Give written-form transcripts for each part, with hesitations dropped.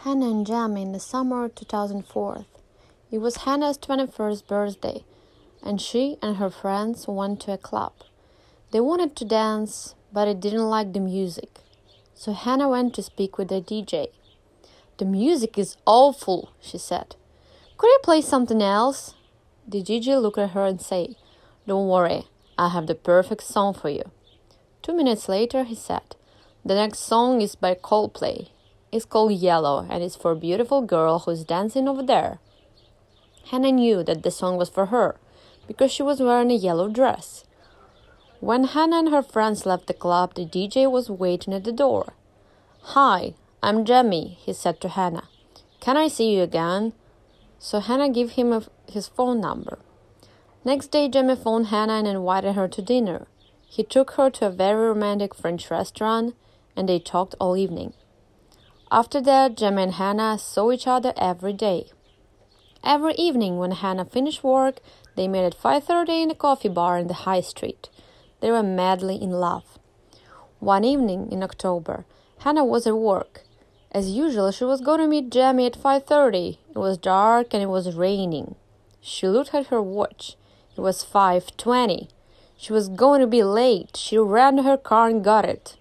Hannah and Jamie in the summer of 2004. It was Hannah's 21st birthday, and she and her friends went to a club. They wanted to dance, but they didn't like the music. So Hannah went to speak with the DJ. "The music is awful," she said. "Could you play something else?" The DJ looked at her and said, "Don't worry, I have the perfect song for you." 2 minutes later, he said, "The next song is by Coldplay. It's called Yellow, and it's for a beautiful girl who's dancing over there." Hannah knew that the song was for her, because she was wearing a yellow dress. When Hannah and her friends left the club, the DJ was waiting at the door. "Hi, I'm Jamie," he said to Hannah. "Can I see you again?" So Hannah gave him his phone number. Next day, Jamie phoned Hannah and invited her to dinner. He took her to a very romantic French restaurant, and they talked all evening. After that, Jamie and Hannah saw each other every day. Every evening when Hannah finished work, they met at 5:30 in a coffee bar in the high street. They were madly in love. One evening in October, Hannah was at work. As usual, she was going to meet Jamie at 5:30. It was dark and it was raining. She looked at her watch. It was 5:20. She was going to be late. She ran to her car and got it.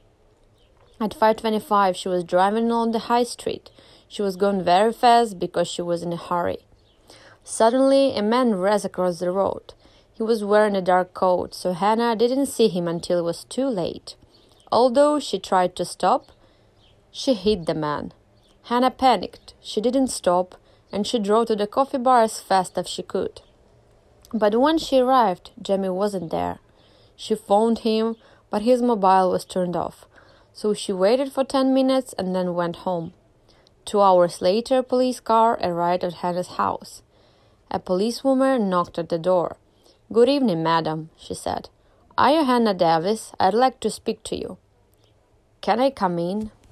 At 5:25, she was driving along the high street. She was going very fast because she was in a hurry. Suddenly, a man raced across the road. He was wearing a dark coat, so Hannah didn't see him until it was too late. Although she tried to stop, she hit the man. Hannah panicked. She didn't stop, and she drove to the coffee bar as fast as she could. But when she arrived, Jamie wasn't there. She phoned him, but his mobile was turned off. So she waited for 10 minutes and then went home. 2 hours later, a police car arrived at Hannah's house. A policewoman knocked at the door. "Good evening, madam," she said. "Are you Hannah Davis? I'd like to speak to you." "Can I come in?"